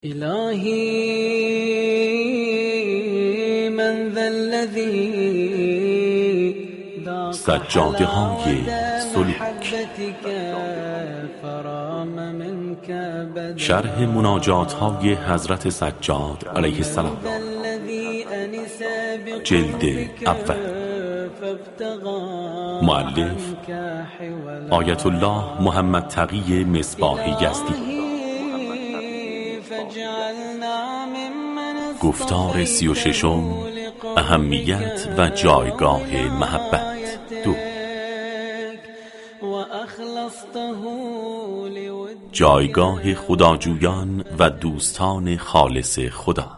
الهی من ذا الذی سجاده های سلوک، شرح مناجات های حضرت سجاد علیه السلام، جلد اول، مؤلف آیت الله محمد تقی مصباح یزدی. گفتار 36، اهمیت و جایگاه محبت. 2. جایگاه خداجویان و دوستان خالص خدا.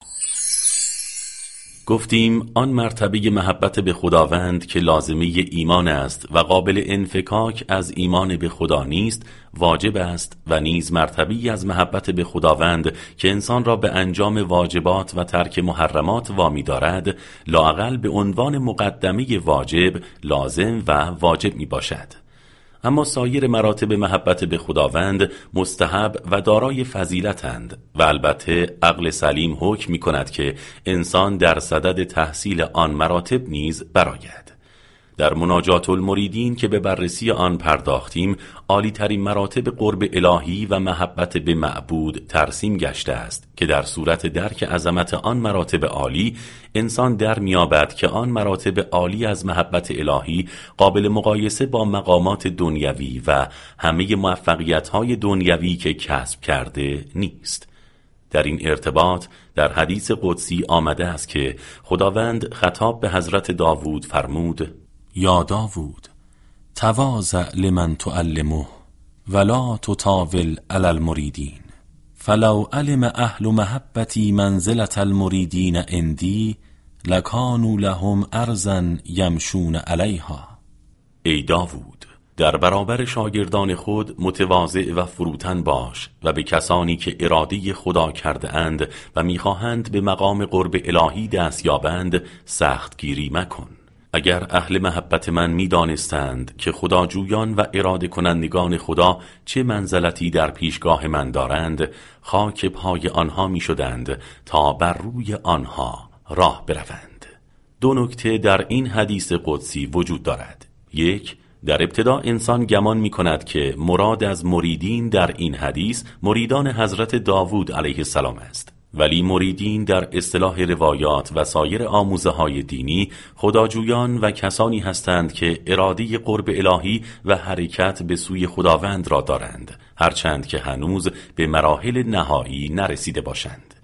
گفتیم آن مرتبه محبت به خداوند که لازمه ایمان است و قابل انفکاک از ایمان به خدا نیست واجب است و نیز مرتبه‌ای از محبت به خداوند که انسان را به انجام واجبات و ترک محرمات وامی دارد لااقل به عنوان مقدمه واجب لازم و واجب می باشد. اما سایر مراتب محبت به خداوند مستحب و دارای فضیلتند و البته عقل سلیم حکم می کند که انسان در صدد تحصیل آن مراتب نیز برآید. در مناجات المریدین که به بررسی آن پرداختیم عالی ترین مراتب قرب الهی و محبت به معبود ترسیم گشته است که در صورت درک عظمت آن مراتب عالی انسان در میابد که آن مراتب عالی از محبت الهی قابل مقایسه با مقامات دنیوی و همه موفقیت‌های دنیوی که کسب کرده نیست. در این ارتباط در حدیث قدسی آمده است که خداوند خطاب به حضرت داوود فرمود: یا داوود تواضع لمن تعلمه ولا تطاول علی المریدین فلو علم اهل محبتی منزلة المریدین عندی لکانوا لهم ارضا یمشون علیها. ای داوود در برابر شاگردان خود متواضع و فروتن باش و به کسانی که اراده خدا کرده اند و میخواهند به مقام قرب الهی دست یابند سختگیری مکن. اگر اهل محبت من می دانستند که خداجویان و اراده کنندگان خدا چه منزلتی در پیشگاه من دارند خاک پای آنها می شدند تا بر روی آنها راه بروند. 2 نکته در این حدیث قدسی وجود دارد. 1. در ابتدا انسان گمان می کند که مراد از مریدین در این حدیث مریدان حضرت داوود علیه السلام است، ولی مریدین در اصطلاح روایات و سایر آموزه های دینی خداجویان و کسانی هستند که اراده قرب الهی و حرکت به سوی خداوند را دارند، هرچند که هنوز به مراحل نهایی نرسیده باشند.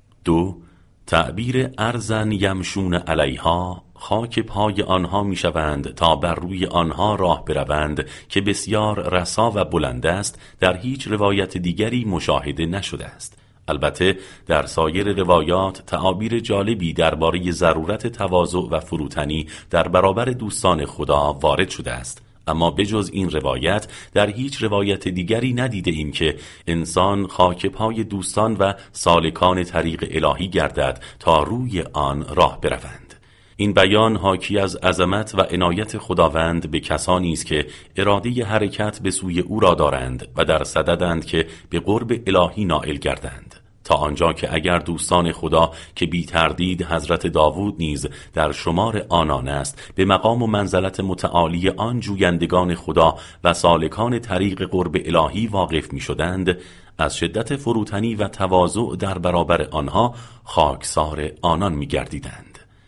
2. تعبیر ارضا یمشون علیها، خاک پای آنها می شوند تا بر روی آنها راه بروند که بسیار رسا و بلند است، در هیچ روایت دیگری مشاهده نشده است. البته در سایر روایات تعابیر جالبی درباره ضرورت تواضع و فروتنی در برابر دوستان خدا وارد شده است، اما بجز این روایت در هیچ روایت دیگری ندیده ایم که انسان خاک پای دوستان و سالکان طریق الهی گردد تا روی آن راه بروند. این بیان حاکی از عظمت و عنایت خداوند به کسانی است که اراده حرکت به سوی او را دارند و در صددند که به قرب الهی نائل گردند، تا آنجا که اگر دوستان خدا که بی تردید حضرت داوود نیز در شمار آنان است به مقام و منزلت متعالی آن جویندگان خدا و سالکان طریق قرب الهی واقف می شدند، از شدت فروتنی و تواضع در برابر آنها خاکسار آنان می گردیدند.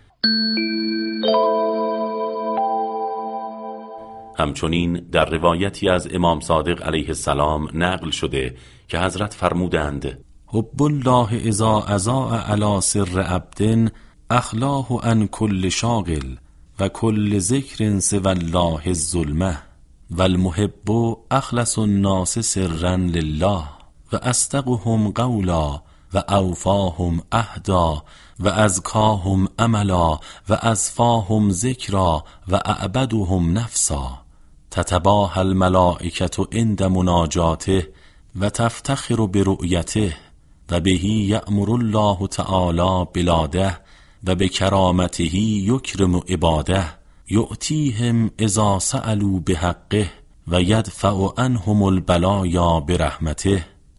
همچنین در روایتی از امام صادق علیه السلام نقل شده که حضرت فرمودند: حب الله اذا اضاء علی سر عبد اخلاه عن کل شاغل و کل ذکر سوی الله الظلمه و المحب اخلص الناس سرا لله و اصدقهم قولا و اوفاهم عهدا و ازکاهم عملا و ازفاهم ذکرا و اعبدهم نفسا تتباهى الملائکة عند مناجاته و تفتخر برؤیته و بهی یأمر الله تعالی بلاده و بکرامته یکرم عباده یؤتیهم اذا سألوا بحقه و یدفع عنهم البلایا برحمته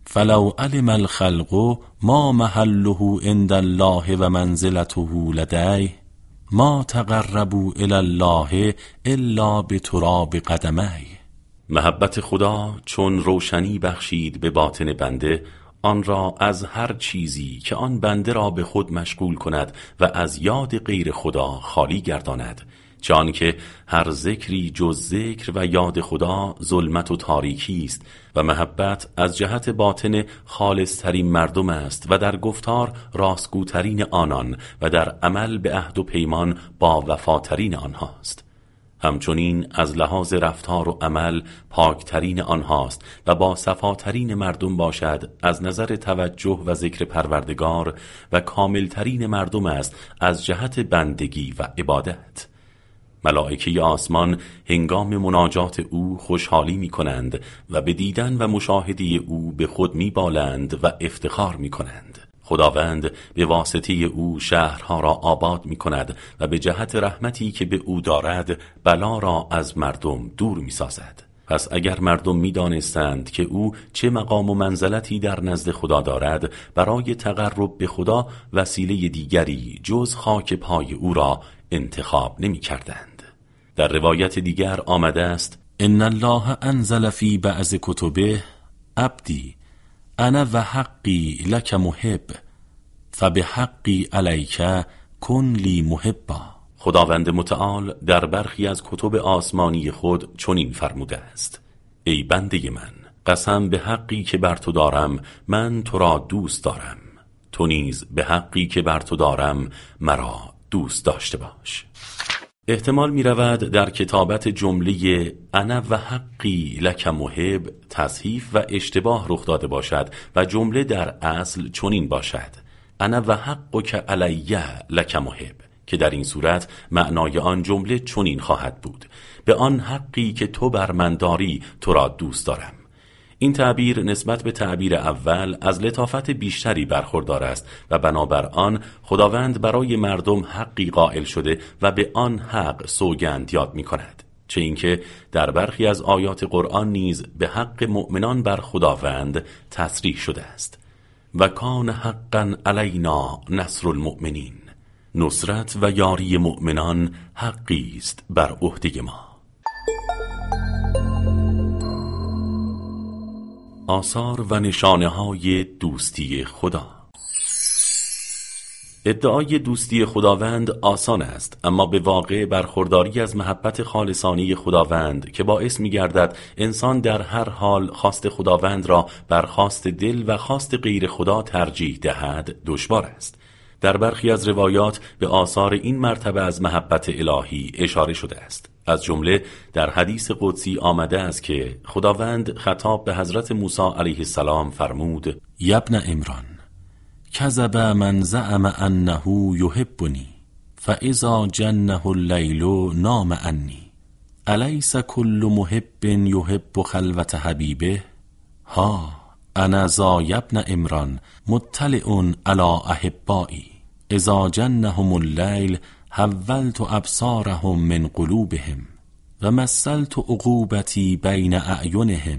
فلو علم الخلق ما محله عند الله و منزلته لدیه ما تقربوا الی الله الا بتراب قدمیه. محبت خدا چون روشنی بخشید به باطن بنده، آن را از هر چیزی که آن بنده را به خود مشغول کند و از یاد غیر خدا خالی گرداند، چه آنکه هر ذکری جز ذکر و یاد خدا ظلمت و تاریکی است و محبت از جهت باطن خالصترین مردم است و در گفتار راستگوترین آنان و در عمل به عهد و پیمان با وفاترین آنهاست. همچنین از لحاظ رفتار و عمل پاکترین آنهاست و با صفاترین مردم باشد از نظر توجه و ذکر پروردگار و کاملترین مردم است از جهت بندگی و عبادت. ملائکه آسمان هنگام مناجات او خوشحالی می کنند و به دیدن و مشاهده او به خود می بالند و افتخار می کنند. خداوند به واسطه او شهرها را آباد می کند و به جهت رحمتی که به او دارد بلا را از مردم دور می سازد. پس اگر مردم می دانستند که او چه مقام و منزلتی در نزد خدا دارد، برای تقرب به خدا وسیله دیگری جز خاک پای او را انتخاب نمی کردند. در روایت دیگر آمده است: ان الله انزل فی بعض کتبه عبدی انا و حقی لک محب فبحقی علیک کن لی محبا. خداوند متعال در برخی از کتب آسمانی خود چنین فرموده است: ای بنده من، قسم به حقی که بر تو دارم من تو را دوست دارم، تو نیز به حقی که بر تو دارم مرا دوست داشته باش. احتمال می رود در کتابت جمله انا و حقی لک محب تصحیف و اشتباه رخ داده باشد و جمله در اصل چنین باشد: انا و حقک علی لک محب، که در این صورت معنای آن جمله چنین خواهد بود: به آن حقی که تو بر من داری تو را دوست دارم. این تعبیر نسبت به تعبیر اول از لطافت بیشتری برخوردار است و بنابر آن خداوند برای مردم حقی قائل شده و به آن حق سوگند یاد می کند، چه اینکه در برخی از آیات قرآن نیز به حق مؤمنان بر خداوند تصریح شده است: و کان حقا علینا نصر المؤمنین، نصرت و یاری مؤمنان حقی است بر عهده ما. آثار و نشانه‌های دوستی خدا. ادعای دوستی خداوند آسان است، اما به واقع برخورداری از محبت خالصانه خداوند که باعث می‌گردد انسان در هر حال خواست خداوند را بر خواست دل و خواست غیر خدا ترجیح دهد دشوار است. در برخی از روایات به آثار این مرتبه از محبت الهی اشاره شده است. از جمله در حدیث قدسی آمده است که خداوند خطاب به حضرت موسی علیه السلام فرمود: یا ابن عمران، کذب من زعم انه یحبنی فاذا جنه اللیل نام عنی الیس کل محب یحب خلوت حبیبه ها انا ذا یا ابن عمران مطلع علی احبایی اذا جنهم اللیل حولت ابصارهم من قلوبهم و مثلت عقوبتی بین اعینهم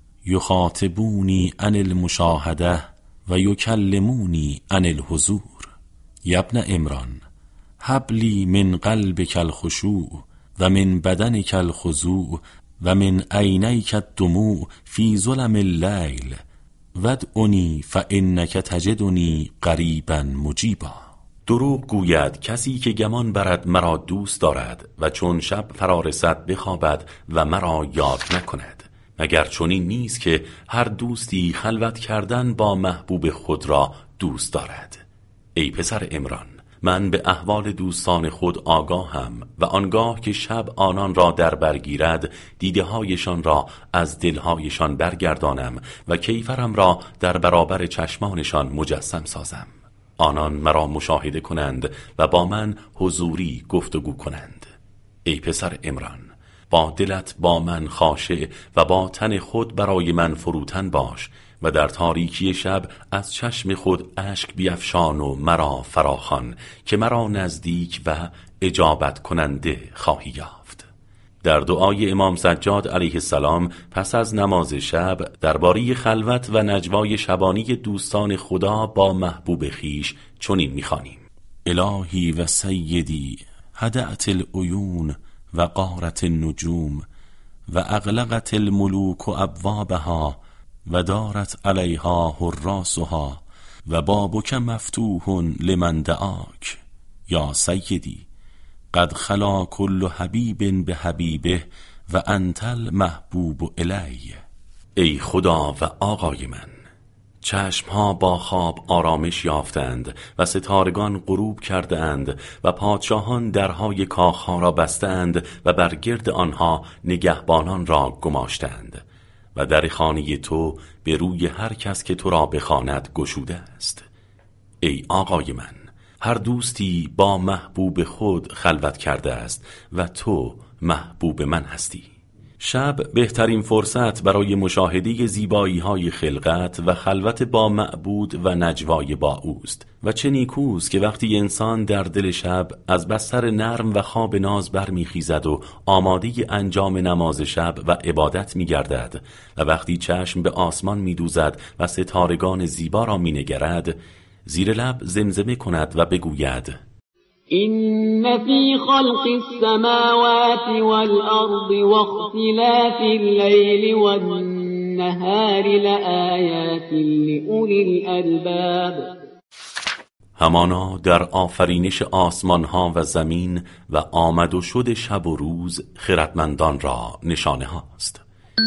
یخاطبونی عن المشاهده و یکلمونی عن الحضور. یا ابن عمران، هب لی من قلبک الخشوع و من بدنک الخضوع و من عینیک الدموع فی ظلم اللیل وادعنی فانک تجدنی قریبا مجیبا. دروغ گوید کسی که گمان برد مرا دوست دارد و چون شب فرا رسد بخوابد و مرا یاد نکند. مگر چنین نیست که هر دوستی خلوت کردن با محبوب خود را دوست دارد؟ ای پسر عمران، من به احوال دوستان خود آگاهم و آنگاه که شب آنان را در برگیرد دیده هایشان را از دلهایشان برگردانم و کیفرم را در برابر چشمانشان مجسم سازم. آنان مرا مشاهده کنند و با من حضوری گفتگو کنند. ای پسر عمران، با دلت با من خاشع و با تن خود برای من فروتن باش و در تاریکی شب از چشم خود اشک بیفشان و مرا فراخوان که مرا نزدیک و اجابت کننده خواهی یافت. در دعای امام سجاد علیه السلام پس از نماز شب درباره خلوت و نجوای شبانی دوستان خدا با محبوب خیش چنین می‌خوانیم: الهی و سیدی هدأت العیون و قارت النجوم و اغلقت الملوک ابوابها و دارت علیها حراسها و بابک مفتوح لمن دعاک یا سیدی قد خلا کل حبیب به حبیبه و انت المحبوب الی. ای خدا و آقای من، چشمها با خواب آرامش یافتند و ستارگان غروب کردند و پادشاهان درهای کاخها را بستند و بر گرد آنها نگهبانان را گماشتند و در خانه تو به روی هر کس که تو را بخواند گشوده است. ای آقای من، هر دوستی با محبوب خود خلوت کرده است و تو محبوب من هستی. شب بهترین فرصت برای مشاهده زیبایی‌های خلقت و خلوت با معبود و نجوای با اوست و چه نیکوست که وقتی انسان در دل شب از بستر نرم و خواب ناز برمیخیزد و آماده انجام نماز شب و عبادت می‌گردد و وقتی چشم به آسمان می‌دوزد و ستارگان زیبا را می‌نگرد، زیر لب زمزمه کند و بگوید: إن في خلق السماوات والأرض واختلاف الليل والنهار لآيات لأولي الألباب. همانا در آفرینش آسمانها و زمین و آمد و شد شب و روز خردمندان را نشانه هاست.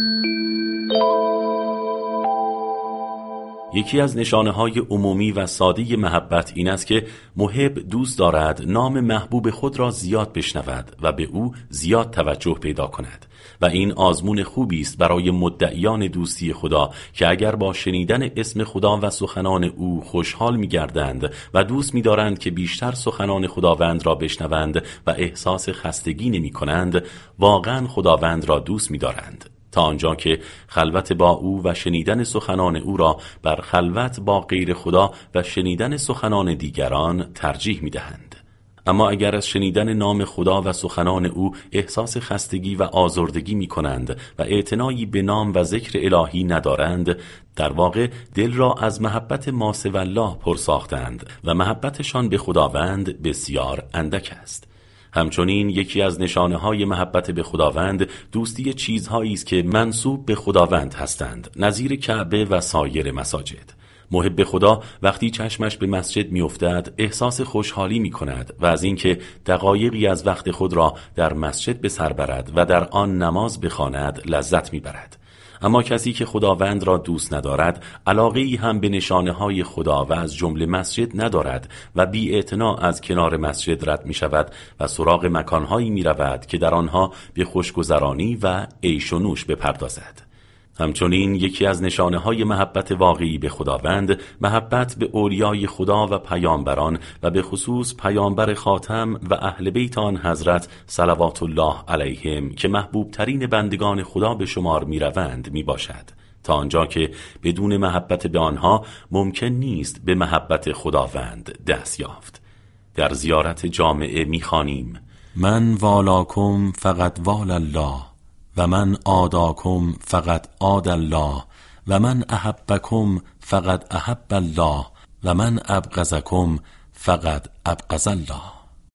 یکی از نشانه‌های عمومی و ساده محبت این است که محب دوست دارد نام محبوب خود را زیاد بشنود و به او زیاد توجه پیدا کند و این آزمون خوبی است برای مدعیان دوستی خدا که اگر با شنیدن اسم خدا و سخنان او خوشحال می‌گردند و دوست می‌دارند که بیشتر سخنان خداوند را بشنوند و احساس خستگی نمی‌کنند، واقعاً خداوند را دوست می‌دارند، تا آنجا که خلوت با او و شنیدن سخنان او را بر خلوت با غیر خدا و شنیدن سخنان دیگران ترجیح می‌دهند. اما اگر از شنیدن نام خدا و سخنان او احساس خستگی و آزردگی می‌کنند و اعتنایی به نام و ذکر الهی ندارند، در واقع دل را از محبت ما سوی الله پر ساختند و محبتشان به خداوند بسیار اندک است. همچنین یکی از نشانه‌های محبت به خداوند دوستی چیزهایی است که منسوب به خداوند هستند، نظیر کعبه و سایر مساجد. محب خدا وقتی چشمش به مسجد میافتد احساس خوشحالی می‌کند و از اینکه دقایقی از وقت خود را در مسجد به سر برد و در آن نماز بخواند لذت می‌برد. اما کسی که خداوند را دوست ندارد علاقه‌ای هم به نشانه‌های خدا و از جمله مسجد ندارد و بی‌اعتنا از کنار مسجد رد می‌شود و سراغ مکان‌هایی می‌رود که در آنها به خوشگذرانی و عیش و نوش بپردازد. همچنین یکی از نشانه‌های محبت واقعی به خداوند محبت به اولیای خدا و پیامبران و به خصوص پیامبر خاتم و اهل بیت آن حضرت صلوات الله علیهم که محبوب ترین بندگان خدا به شمار می‌روند میباشد، تا آنجا که بدون محبت به آنها ممکن نیست به محبت خداوند دست یافت. در زیارت جامعه می‌خوانیم: من والاکم فقط وال الله و من آداکم فقط آد الله و من احبکم فقط احب الله و من ابغضکم فقط ابغض الله.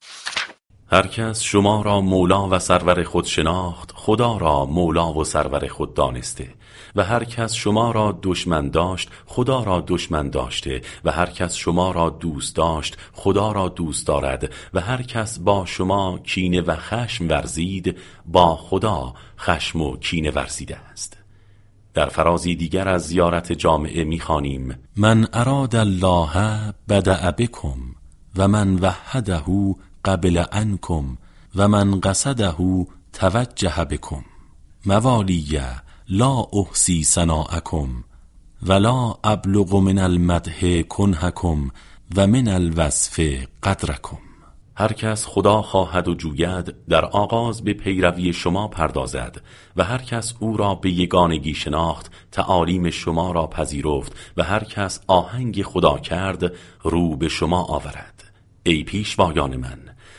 هر کس شما را مولا و سرور خود شناخت، خدا را مولا و سرور خود دانسته، و هر کس شما را دشمن داشت، خدا را دشمن داشته، و هر کس شما را دوست داشت، خدا را دوست دارد، و هر کس با شما کینه و خشم ورزید، با خدا خشم و کینه ورزیده است. در فرازی دیگر از زیارت جامعه می‌خوانیم: من اراد الله بدأ بکم و من وحده قبل عنکم و من قصده توجه بکم موالی لا احصی ثناءکم ولا ابلغ من المدح کنهکم و من الوصف قدرکم. هر کس خدا خواهد و جوید در آغاز به پیروی شما پردازد و هر کس او را به یگانگی شناخت تعالیم شما را پذیرفت و هر کس آهنگ خدا کرد رو به شما آورد. ای پیشوایان من،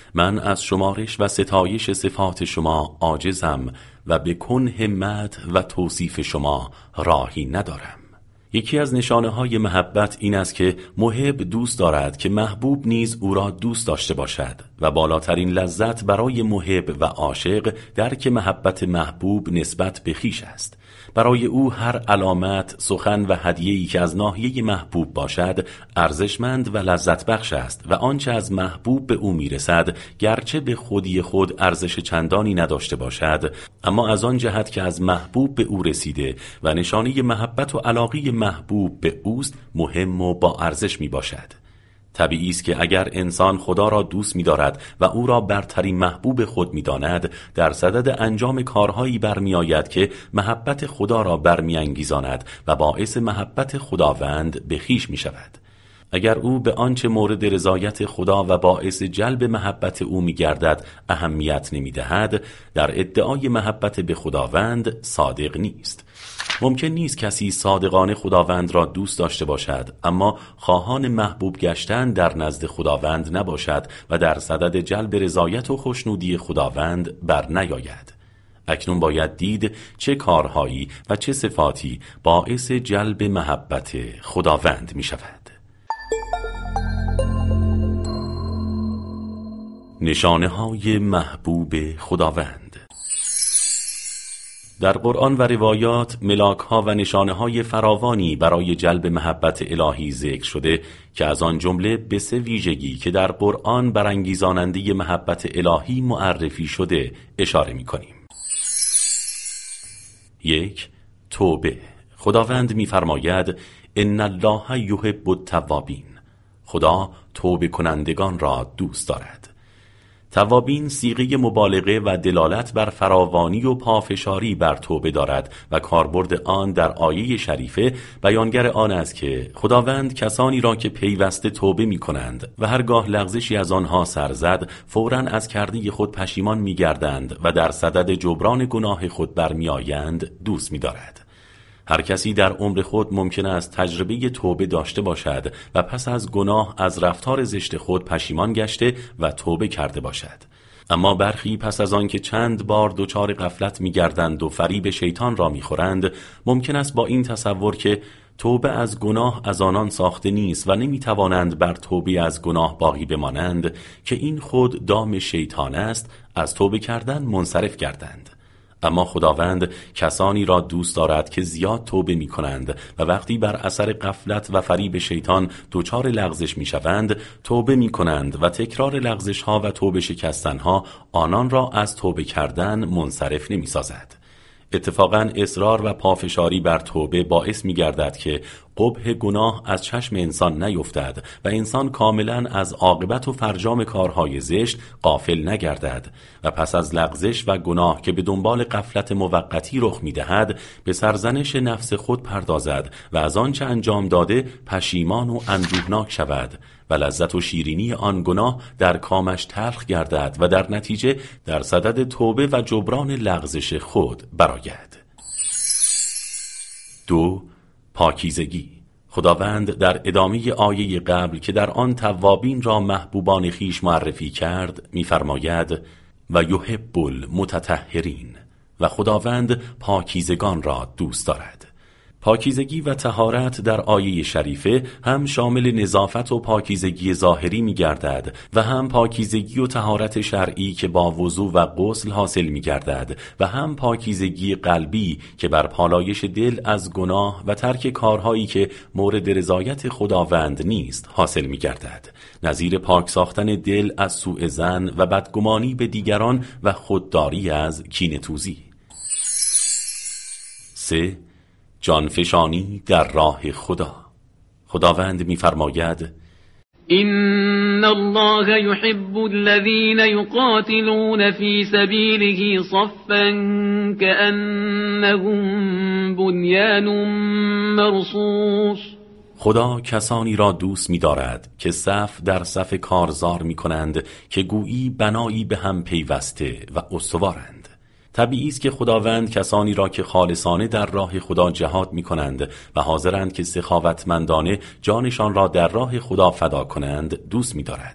من از شمارش و ستایش صفات شما عاجزم و به کنه مدح و توصیف شما راهی ندارم. یکی از نشانه های محبت این است که محب دوست دارد که محبوب نیز او را دوست داشته باشد و بالاترین لذت برای محب و عاشق درک محبت محبوب نسبت به خویش است. برای او هر علامت، سخن و هدیه‌ای که از ناحیه محبوب باشد ارزشمند و لذت بخش است و آنچه از محبوب به او میرسد گرچه به خودی خود ارزش چندانی نداشته باشد، اما از آن جهت که از محبوب به او رسیده و نشانه محبت و علاقه محبوب به اوست مهم و با ارزش می باشد. طبیعی است که اگر انسان خدا را دوست می‌دارد و او را برترین محبوب خود می‌داند، در صدد انجام کارهایی برمی‌آید که محبت خدا را برمی‌انگیزاند و باعث محبت خداوند به خویش می‌شود. اگر او به آنچه مورد رضایت خدا و باعث جلب محبت او می‌گردد اهمیت نمی‌دهد، در ادعای محبت به خداوند صادق نیست. ممکن نیست کسی صادقانه خداوند را دوست داشته باشد اما خواهان محبوب گشتن در نزد خداوند نباشد و در صدد جلب رضایت و خوشنودی خداوند بر نیاید. اکنون باید دید چه کارهایی و چه صفاتی باعث جلب محبت خداوند می شود. نشانه های محبوب خداوند. در قرآن و روایات ملاک‌ها و نشانه‌های فراوانی برای جلب محبت الهی ذکر شده که از آن جمله به 3 ویژگی که در قرآن برانگیزاننده محبت الهی معرفی شده اشاره می‌کنیم. 1. توبه. خداوند می‌فرماید ان الله یحب التوابین. خدا توبه کنندگان را دوست دارد. توابین صیغه مبالغه و دلالت بر فراوانی و پافشاری بر توبه دارد و کاربرد آن در آیه شریفه بیانگر آن است که خداوند کسانی را که پیوسته توبه می کنند و هرگاه لغزشی از آنها سر زد فوراً از کرده خود پشیمان می گردند و در صدد جبران گناه خود برمی آیند دوست می دارد. هر کسی در عمر خود ممکن است تجربه توبه داشته باشد و پس از گناه از رفتار زشت خود پشیمان گشته و توبه کرده باشد. اما برخی پس از آن که چند بار دچار غفلت می‌گردند و فریب شیطان را می‌خورند، ممکن است با این تصور که توبه از گناه از آنان ساخته نیست و نمی‌توانند بر توبه از گناه باقی بمانند که این خود دام شیطان است، از توبه کردن منصرف گردند. اما خداوند کسانی را دوست دارد که زیاد توبه می کنند و وقتی بر اثر غفلت و فریب شیطان دچار لغزش می شوند توبه می کنند و تکرار لغزش ها و توبه شکستن ها آنان را از توبه کردن منصرف نمی سازد. اتفاقاً اصرار و پافشاری بر توبه باعث می گردد که قبح گناه از چشم انسان نیفتد و انسان کاملاً از عاقبت و فرجام کارهای زشت غافل نگردد و پس از لغزش و گناه که به دنبال غفلت موقتی رخ می دهد به سرزنش نفس خود پردازد و از آنچه انجام داده پشیمان و اندوهناک شود و لذت و شیرینی آن گناه در کامش تلخ گردد و در نتیجه در صدد توبه و جبران لغزش خود برآید. 2. پاکیزگی. خداوند در ادامه آیه قبل که در آن توابین را محبوبان خیش معرفی کرد می‌فرماید و یحب المتطهرین و خداوند پاکیزگان را دوست دارد. پاکیزگی و طهارت در آیه شریفه هم شامل نظافت و پاکیزگی ظاهری می گردد و هم پاکیزگی و طهارت شرعی که با وضو و غسل حاصل می گردد و هم پاکیزگی قلبی که بر پالایش دل از گناه و ترک کارهایی که مورد رضایت خداوند نیست حاصل می گردد، نظیر پاک ساختن دل از سوء ظن و بدگمانی به دیگران و خودداری از کینه‌توزی. 3. جانفشانی در راه خدا. خداوند می‌فرماید إن الله يحب الذين يقاتلون في سبيله صفا كأنهم بنيان مرصوص. خدا کسانی را دوست می‌دارد که صف در صف کارزار می‌کنند که گویی بنایی به هم پیوسته و استوارند. طبیعی است که خداوند کسانی را که خالصانه در راه خدا جهاد می‌کنند و حاضرند که سخاوتمندانه جانشان را در راه خدا فدا کنند دوست می‌دارد.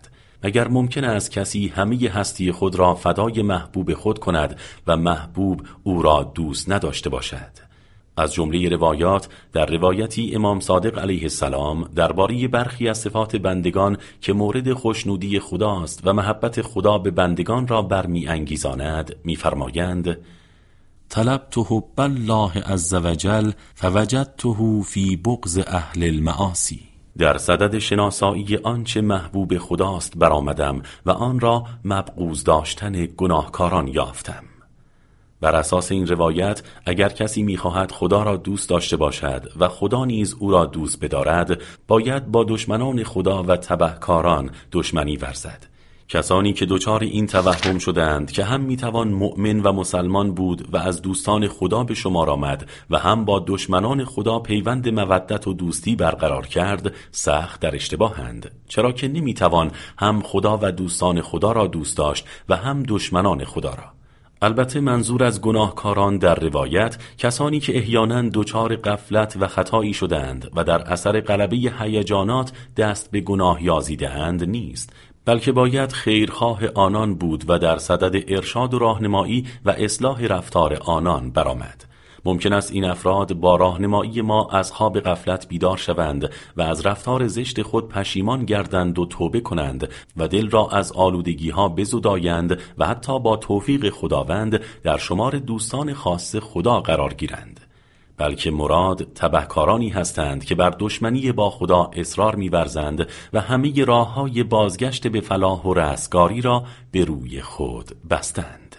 اگر ممکن است کسی همه هستی خود را فدای محبوب خود کند و محبوب او را دوست نداشته باشد. از جمله روایات، در روایتی امام صادق علیه السلام درباره برخی از صفات بندگان که مورد خوشنودی خداست و محبت خدا به بندگان را برمی انگیزاند می‌فرمایند: طلبت حب الله عز وجل فوجدته فی بغض اهل المعاصی. در صدد شناسایی آنچه محبوب خداست برآمدم و آن را مبغوض داشتن گناهکاران یافتم. بر اساس این روایت اگر کسی می‌خواهد خدا را دوست داشته باشد و خدا نیز او را دوست بدارد، باید با دشمنان خدا و تبهکاران دشمنی ورزد. کسانی که دچار این توهم شدند که هم میتوان مؤمن و مسلمان بود و از دوستان خدا به شمار آمد و هم با دشمنان خدا پیوند مودت و دوستی برقرار کرد، سخت در اشتباهند، چرا که نمیتوان هم خدا و دوستان خدا را دوست داشت و هم دشمنان خدا را. البته منظور از گناهکاران در روایت کسانی که احیانا دچار غفلت و خطایی شدند و در اثر غلبه هیجانات دست به گناه یازیده‌اند نیست، بلکه باید خیرخواه آنان بود و در صدد ارشاد و راهنمایی و اصلاح رفتار آنان برآمد. ممکن است این افراد با راهنمایی ما از خواب غفلت بیدار شوند و از رفتار زشت خود پشیمان گردند و توبه کنند و دل را از آلودگی ها بزدایند و حتی با توفیق خداوند در شمار دوستان خاص خدا قرار گیرند. بلکه مراد تبهکارانی هستند که بر دشمنی با خدا اصرار می‌ورزند و همه راه‌های بازگشت به فلاح و رستگاری را به روی خود بستند.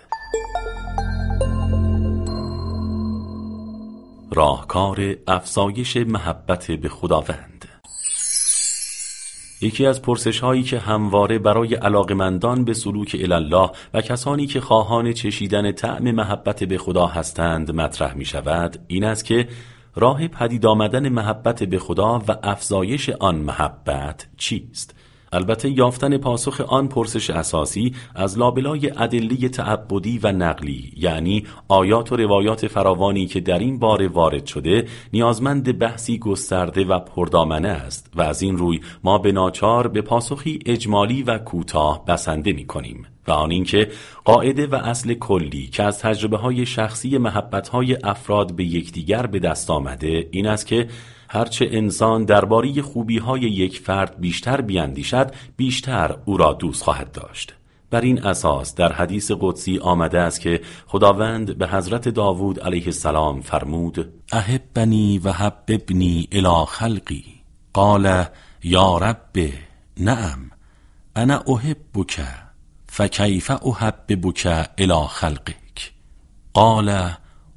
راهکار افزایش محبت به خداوند. یکی از پرسش‌هایی که همواره برای علاقمندان به سلوک الله و کسانی که خواهان چشیدن طعم محبت به خدا هستند مطرح می‌شود، این است که راه پدید آمدن محبت به خدا و افزایش آن محبت چیست؟ البته یافتن پاسخ آن پرسش اساسی از لابلای ادله تعبدی و نقلی، یعنی آیات و روایات فراوانی که در این باره وارد شده، نیازمند بحثی گسترده و پردامنه است و از این روی ما به ناچار به پاسخی اجمالی و کوتاه بسنده می‌کنیم و آن این که قاعده و اصل کلی که از تجربه‌های شخصی محبت‌های افراد به یکدیگر به دست آمده این است که هرچه انسان درباره خوبی‌های یک فرد بیشتر بیندیشد، بیشتر او را دوست خواهد داشت. بر این اساس در حدیث قدسی آمده است که خداوند به حضرت داوود علیه السلام فرمود: احبنی و حببنی الی خلقی. قال یا رب نعم انا احبک فکیف احببک الی خلقک. قال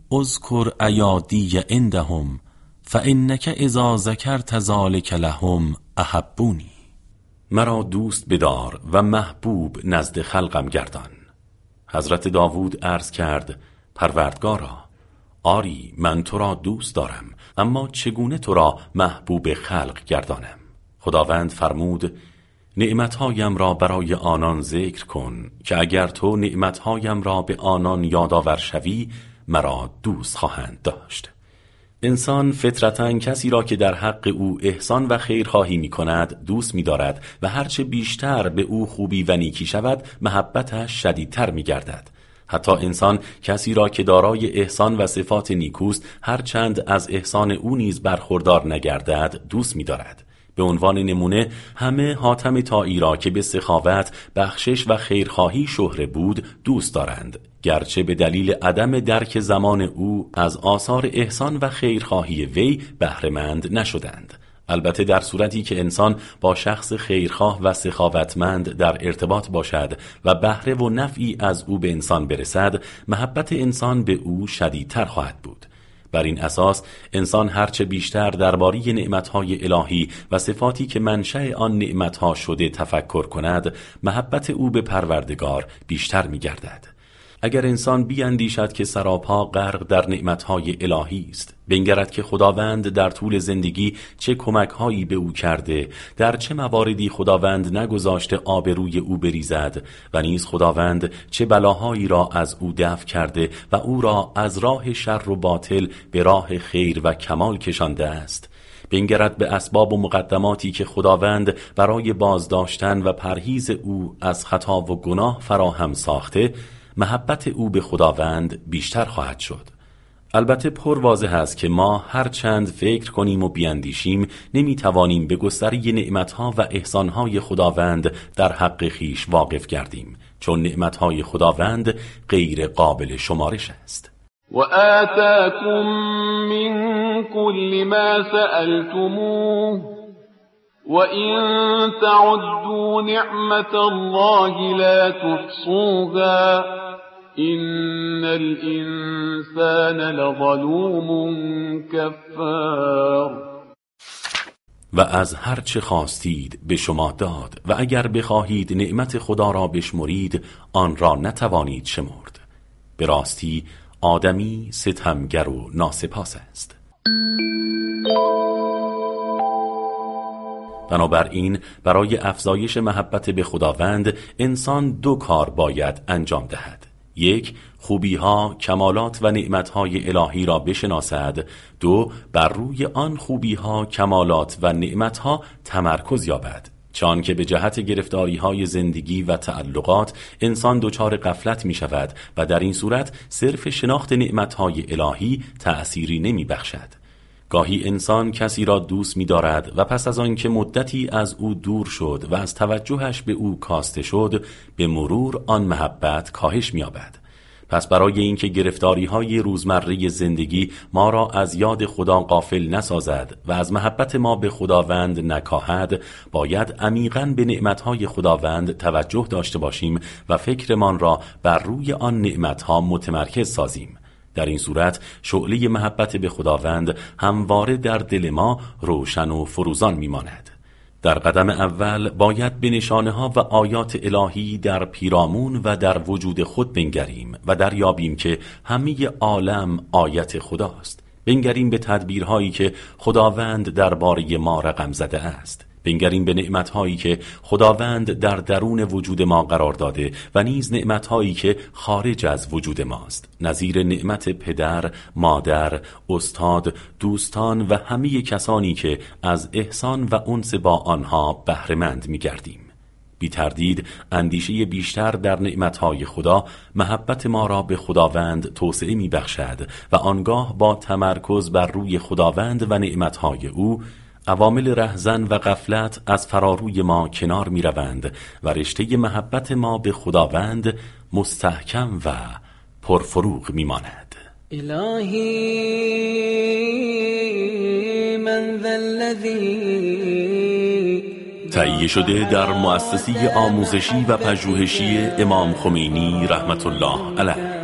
اذکر ایادی عندهم فانک اذا ذکرت ذلک لهم احبونی. مرا دوست بدار و محبوب نزد خلقم گردان. حضرت داوود عرض کرد: پروردگارا، آری من تو را دوست دارم، اما چگونه تو را محبوب خلق گردانم؟ خداوند فرمود: نعمتهایم را برای آنان ذکر کن که اگر تو نعمتهایم را به آنان یادآور شوی مرا دوست خواهند داشت. انسان فطرتاً کسی را که در حق او احسان و خیرخواهی می کند دوست می دارد و هرچه بیشتر به او خوبی و نیکی شود محبتش شدیدتر می گردد. حتی انسان کسی را که دارای احسان و صفات نیکوست هرچند از احسان او نیز برخوردار نگردد دوست می دارد. به عنوان نمونه همه حاتم طایی را که به سخاوت، بخشش و خیرخواهی شهره بود دوست دارند، گرچه به دلیل عدم درک زمان او از آثار احسان و خیرخواهی وی بهره‌مند نشدند. البته در صورتی که انسان با شخص خیرخواه و سخاوتمند در ارتباط باشد و بهره و نفعی از او به انسان برسد، محبت انسان به او شدیدتر خواهد بود. بر این اساس انسان هرچه بیشتر درباره نعمتهای الهی و صفاتی که منشأ آن نعمتها شده تفکر کند، محبت او به پروردگار بیشتر می گردد. اگر انسان بیندیشد که سراپا غرق در نعمتهای الهی است، بنگرد که خداوند در طول زندگی چه کمکهایی به او کرده، در چه مواردی خداوند نگذاشته آبروی او بریزد و نیز خداوند چه بلاهایی را از او دفع کرده و او را از راه شر و باطل به راه خیر و کمال کشانده است، بنگرد به اسباب و مقدماتی که خداوند برای بازداشتن و پرهیز او از خطا و گناه فراهم ساخته، محبت او به خداوند بیشتر خواهد شد. البته پر واضح است که ما هر چند فکر کنیم و بیاندیشیم نمیتوانیم به گستره نعمتها و احسانهای خداوند در حق خیش واقف گردیم، چون نعمتهای خداوند غیر قابل شمارش است. وآتاكم من كل ما سألتموه وإن تعدوا نعمة الله لا تحصوها إن الإنسان لظلوم كفار. و از هر چه خواستید به شما داد و اگر بخواهید نعمت خدا را بشمرید آن را نتوانید شمرد. به راستی آدمی ستمگر و ناسپاس است. بنابراین برای افزایش محبت به خداوند انسان دو کار باید انجام دهد: یک، خوبی‌ها، کمالات و نعمت‌های الهی را بشناسد. دو، بر روی آن خوبی‌ها، کمالات و نعمت‌ها تمرکز یابد. چون که به جهت گرفتاری‌های زندگی و تعلقات انسان دچار غفلت می‌شود و در این صورت صرف شناخت نعمت‌های الهی تأثیری نمی‌بخشد. گاهی انسان کسی را دوست می‌دارد و پس از آن که مدتی از او دور شد و از توجهش به او کاسته شد، به مرور آن محبت کاهش می‌یابد. پس برای اینکه گرفتاری‌های روزمره زندگی ما را از یاد خدا غافل نسازد و از محبت ما به خداوند نکاهد، باید عمیقاً به نعمت‌های خداوند توجه داشته باشیم و فکرمان را بر روی آن نعمت‌ها متمرکز سازیم. در این صورت شعله محبت به خداوند همواره در دل ما روشن و فروزان می‌ماند. در قدم اول باید به نشانه‌ها و آیات الهی در پیرامون و در وجود خود بنگریم و دریابیم که همه عالم آیت خداست. بنگریم به تدبیرهایی که خداوند درباره ما رقم زده است. بنگریم به نعمتهایی که خداوند در درون وجود ما قرار داده و نیز نعمتهایی که خارج از وجود ماست، نظیر نعمت پدر، مادر، استاد، دوستان و همه کسانی که از احسان و انس با آنها بهره‌مند می‌گردیم. بی تردید اندیشه بیشتر در نعمتهای خدا محبت ما را به خداوند توسعه می‌بخشد و آنگاه با تمرکز بر روی خداوند و نعمتهای او عوامل رهزن و غفلت از فراروی ما کنار می روند و رشته محبت ما به خداوند مستحکم و پرفروغ می ماند. الهی من ذا الذی تهیه شده در مؤسسه آموزشی و پژوهشی امام خمینی رحمت الله علیه.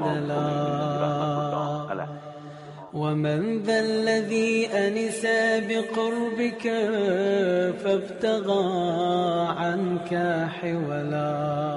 ومن ذا الذي أنس بقربك فابتغى عنك حولا